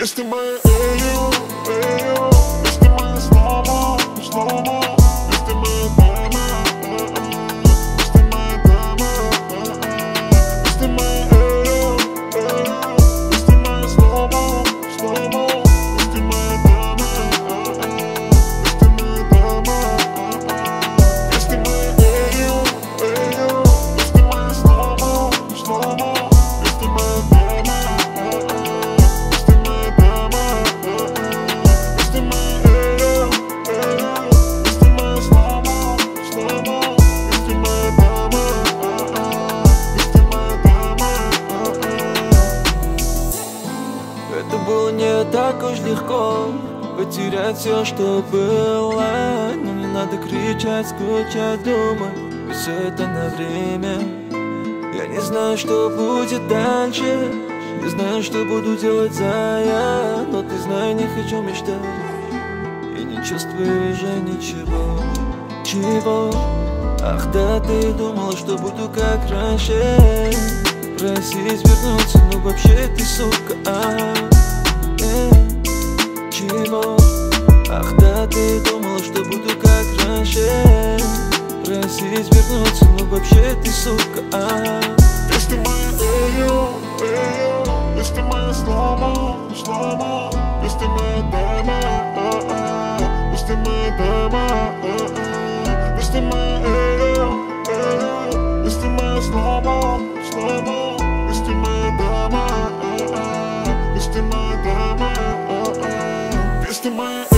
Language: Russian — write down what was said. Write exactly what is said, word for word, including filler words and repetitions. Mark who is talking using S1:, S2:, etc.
S1: Если мы эйо, эйо, если мы сломо, сломо, если мы дама, если мы дама, если мы эйо, эйо, если мы сломо, сломо, если мы дама, если мы дама, если мы эйо, эйо, если мы сломо, сломо, если мы дама.
S2: Это было не так уж легко потерять все, что было. Но не надо кричать, скучать, думать, ведь все это на время. Я не знаю, что будет дальше, не знаю, что буду делать за я. Но ты знай, не хочу мечтать и не чувствую уже ничего. Чего? Ах да, ты думала, что буду как раньше, просить вернуться, но вообще ты сука, а, э, чего? Ах да, ты думала, что буду как раньше, просить вернуться, но вообще ты сука, а.
S1: Если мы эйо, эйо, если мы сломо, сломо, если мы дама, если мы дама, если мы эйо, эйо, если мы сломо, сломо, если мы дама, если мы дама, если мы